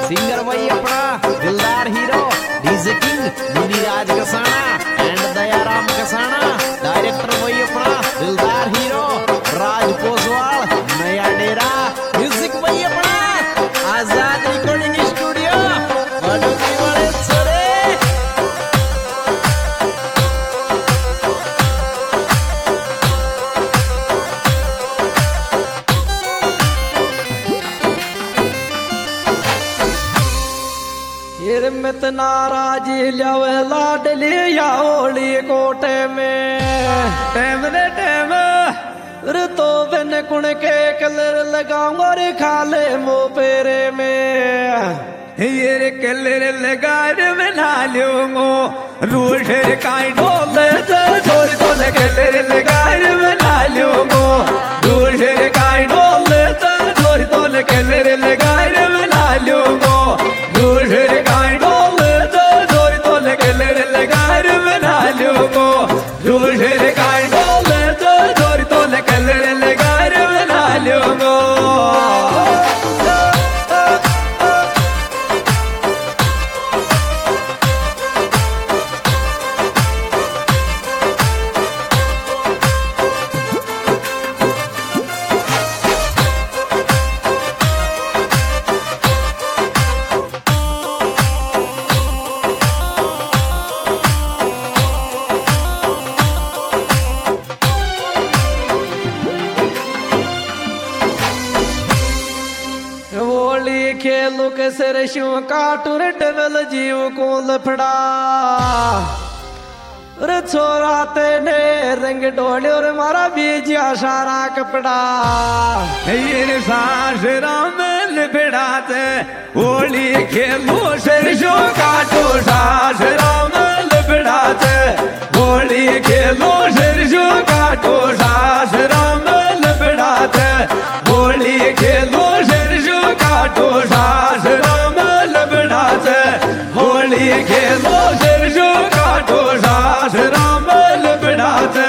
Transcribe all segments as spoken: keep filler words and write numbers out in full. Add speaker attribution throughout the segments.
Speaker 1: Singer भाई अपना दिलदार hero DJ king Muniraj Kasana and Dayaram Kasana. Director भाई अपना दिलदार हीरो राज पोसवाल नया डेरा। म्यूजिक भाई अपना आजाद रिकॉर्डिंग स्टूडियो बड़ोली वाले छोरे।
Speaker 2: हिरमत नाराज लियावे लाडली याओली कोटे में टैम ने टैम रे तो बिन कुण के कलर लगाऊंगा रे खाले मो पेरे में ये कलर लगा रे बना लूंगो रूठ रे काई ढोले छोड़ तो कलर लगा रे बना लूंगो रूठ रे काई ढोले छोड़ तो कलर लगा रे बना लूंगो रूठ रे काई ढोले छोड़ तो कलर लगा रे बना लूंगो रूठ रे काई ढोले छोड़ तो कलर लगा रे बना लूंगो। खेलू के सिर शू काटूर डबल जीव को लफड़ा रे छोरा तेने रंग डोले और मारा बीजिया सारा कपड़ा ये सास राम लफड़ाते होली खेलू सिर शू काटू सास राम लफड़ाते होली खेलू सिर शू काटू सास राम लफड़ाते होली खेलू सिर शू काटू सास राम लफड़ाते होली खेलो सिर शू काटू सास राम लफड़ाते।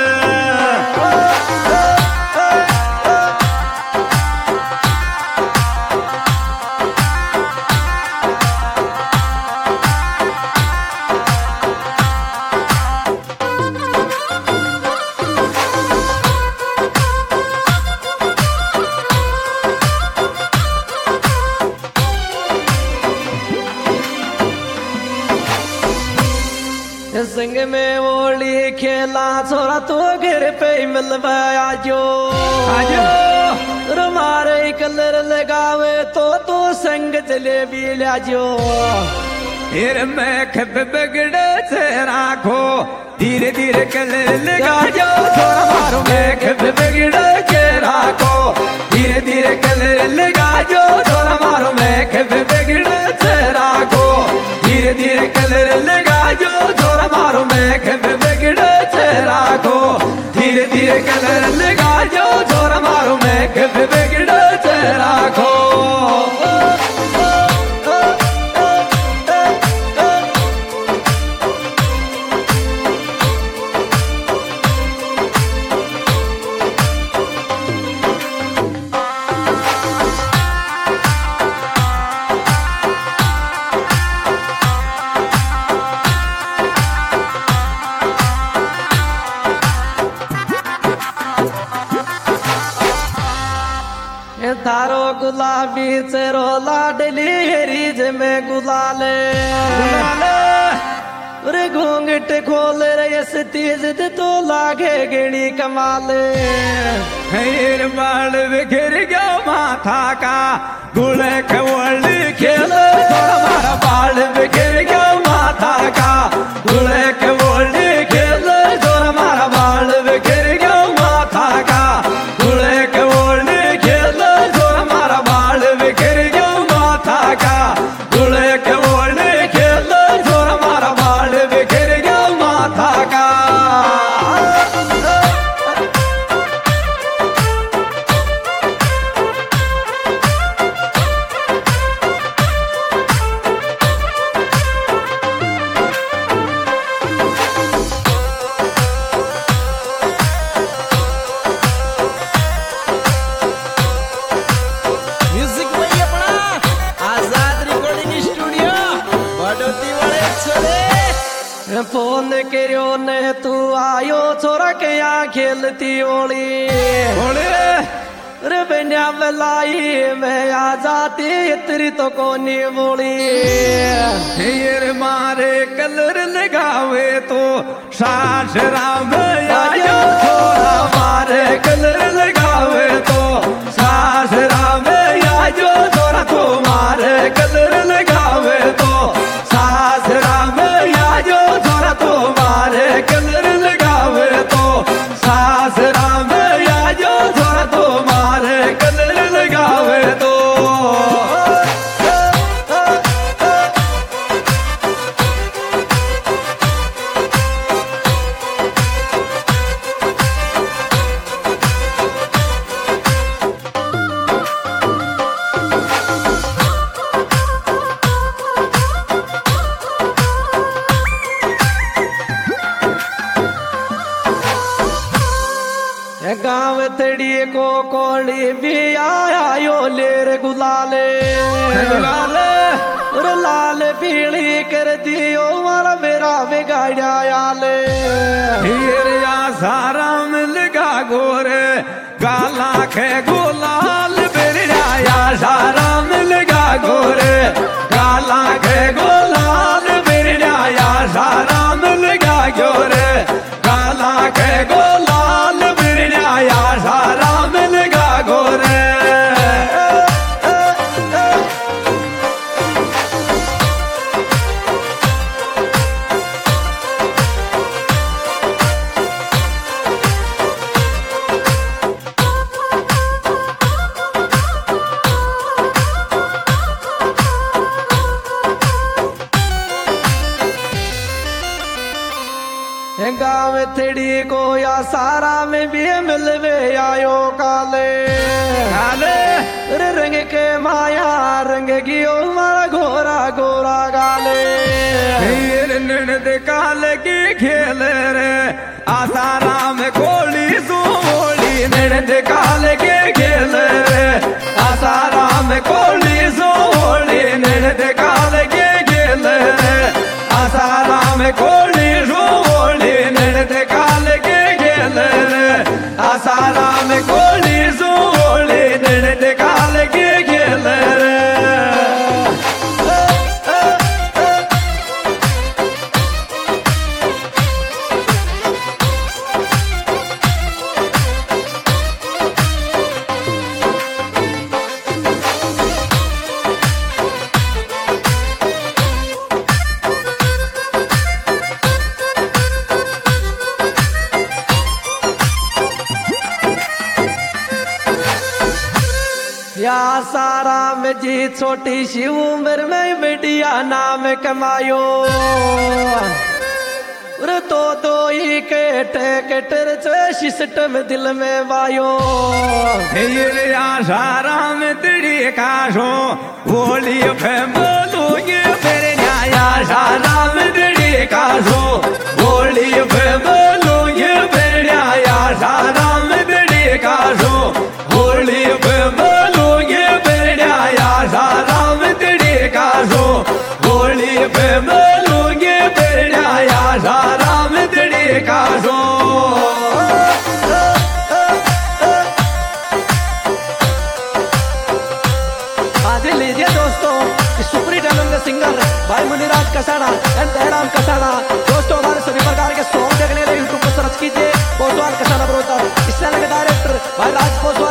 Speaker 2: संग में होली खेला छोरा तो घर पे मिलवा आजो आजो रुमारे कलर लगावे तो तो संग चले भी लाजो फिर मैं खब बगड़े से राखो धीरे धीरे कलर लगा जो छोरा मारो मैं खब बगड़े के राखो धीरे धीरे कलर लगा जो छोरा मारो मैं खब बगड़े से राखो धीरे धीरे कलर लगा जो छोरा मारो मैं खब बगड़े से राखो धीरे धीरे कलर लगा जो छोरा मारो मैं खब बगड़े से राखो। तारो गुलाबी चेरो लाडली हेरीज में गुलाले रे घूंघट खोल रे यस तेज तो लागे गिणी कमाले खैर बाल बिखर गया माथा का गुले खवल खेल मारा बाल बिखर गया माथा का गुले खवल खेल मारा बाल बिखर गया माथा का गुले खवल खेल मारा बाल बिखर गया माथा का गुले खवल खेल मारा बाल बिखर गया माथा का। फोन करियो ने तू आयो छोरा के यहाँ खेलती ओली
Speaker 3: ओले
Speaker 2: रे बनिया बलाई मैं आ जाती इतरी तो कोनी बोली
Speaker 3: हीर मारे कलर लगावे तो सास राम आयो
Speaker 2: छोरा
Speaker 3: मारे कलर लगावे तो सास राम आयो छोरा तो मारे कलर लगावे तो सास राम आयो छोरा तो मारे कलर लगावे तो सास राम आयो छोरा तो मारे कलर लगावे तो
Speaker 2: गाँव थड़ी को कोड़ी भी आयो लेर गुलाले
Speaker 3: गुलाले
Speaker 2: और लाल पीली कर दियो मारा मेरा बिगाड़ा आले
Speaker 3: हीर या सारा मिल गा गोरे गाला खे गुलाल बिरया या सारा मिल गा गोरे गाला खे गुलाल बिरया या सारा मिल गा गोरे गाला खे गुलाल बिरया या सारा मिल गा गोरे
Speaker 2: गाँव थड़ी को या सारा में भी मिलवे आयो काले
Speaker 3: काले
Speaker 2: रे रंग के माया रंग गियो मारा घोरा गोरा गाले
Speaker 3: हीर ननद काल की खेल रे आसाराम कोली सोली ननद काल के खेल रे आसाराम कोली सोली ननद काल के खेल रे आसाराम कोली सोली ननद काल के खेल रे आसाराम कोली सोली ननद काल के खेल रे
Speaker 2: या सारा में जी छोटी सी उम्र में बढ़िया नाम कमायो रे तो दो ही केट केटर सिस्टम दिल में वायो
Speaker 3: हीर या सारा में तेरी काशो बोली बोलो ये फिर न्याया सारा में तेरी काशो बोली बोलो ये फिर न्याया सारा में तेरी काशो बोली बोलो ये फिर न्याया सारा में तेरी काशो बोली बोलो ये फिर न्याया सारा में तेरी काशो
Speaker 2: आज लीजिए दोस्तों सुप्री टैलेंट सिंगर भाई मुनिराज कसाड़ा एंड दयाराम कसाड़ा दोस्तों हमारे सभी प्रकार के सॉन्ग देखने के लिए यूट्यूब पर सर्च कीजिए पोसवाल कसाड़ा ब्रोदर इस चैनल के डायरेक्टर भाई राज पोसवाल